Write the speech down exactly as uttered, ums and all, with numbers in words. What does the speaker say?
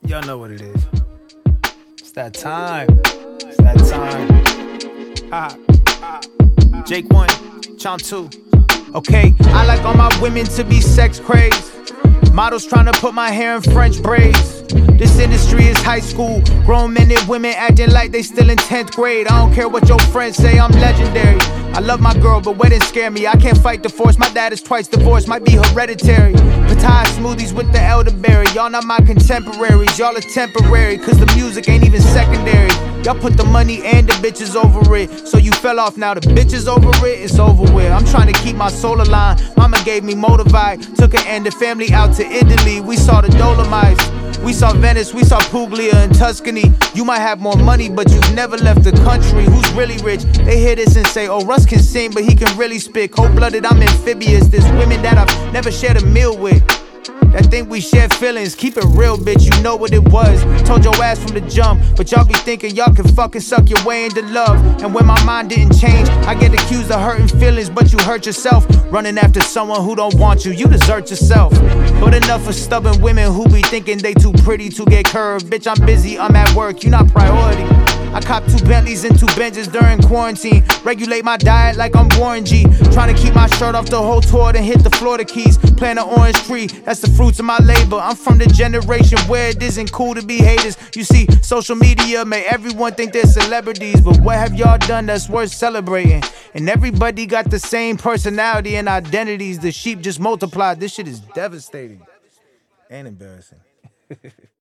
Y'all know what it is. It's that time. It's that time. Ha. Jake one, Chomp two. Okay, I like all my women to be sex crazed. Models trying to put my hair in French braids. This industry is high school. Grown men and women acting like they still in tenth grade. I don't care what your friends say, I'm legendary. I love my girl, but weddings scare me. I can't fight the force, my dad is twice divorced, might be hereditary. Pattaya smoothies with the elderberry. Y'all not my contemporaries, y'all are temporary. Cause the music ain't even secondary. Y'all put the money and the bitches over it. So you fell off, now the bitches over it, it's over with. I'm trying to keep my soul aligned. Mama gave me Motivite, took her and the family out to Italy. We saw the Dolomites, we saw Venice, we saw Puglia and Tuscany. You might have more money, but you've never left the country. Who's really rich? They hear this and say, oh, Russ can sing, but he can really spit. Cold-blooded, I'm amphibious. There's women that I've never shared a meal with that think we share feelings. Keep it real, bitch, you know what it was. Told your ass from the jump, but y'all be thinking y'all can fucking suck your way into love. And when my mind didn't change, I get accused of hurting feelings, but you hurt yourself. Running after someone who don't want you, you desert yourself. But enough of stubborn women who be thinking they too pretty to get curved. Bitch, I'm busy, I'm at work, you not priority. I cop two Bentleys and two Benzes during quarantine. Regulate my diet like I'm Warren G. Trying to keep my shirt off the whole tour, then hit the Florida Keys. Plant an orange tree, that's the fruits of my labor. I'm from the generation where it isn't cool to be haters. You see, social media make everyone think they're celebrities, but what have y'all done that's worth celebrating? And everybody got the same personality and identities. The sheep just multiplied. This shit is devastating and embarrassing.